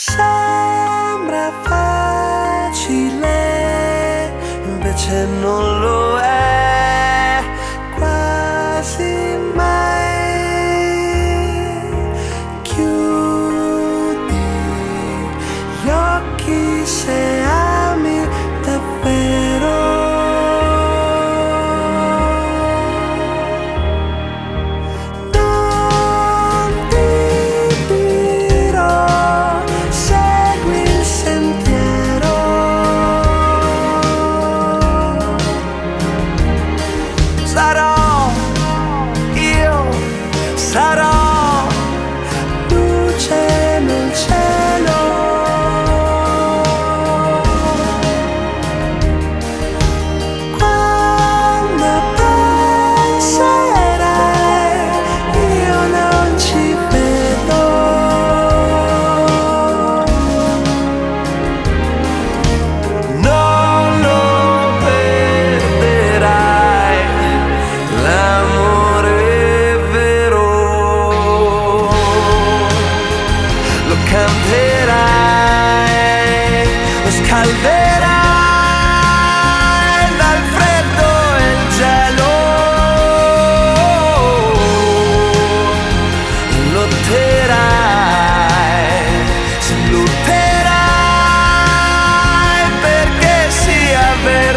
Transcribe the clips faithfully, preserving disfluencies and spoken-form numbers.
Sembra facile, invece non lo è quasi mai. Chiudi gli occhi se ami davvero. Sarò io, sarò luce nel cielo. Quando penserai io non ci vedo. Non lo perderai, l'amore vero lo canterai, lo scalderai dal freddo e il gelo, lotterai, si lotterai perché sia vero.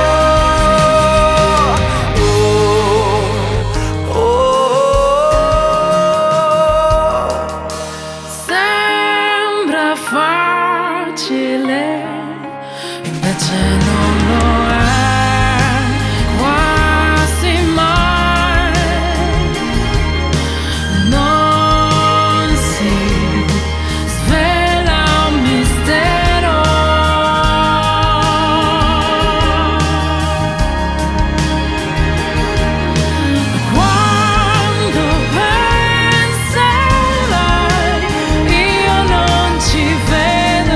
Facile, invece non lo è quasi mai. Non si svela un mistero. Quando penserai io non ci vedo.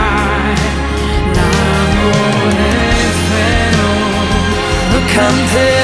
Canterò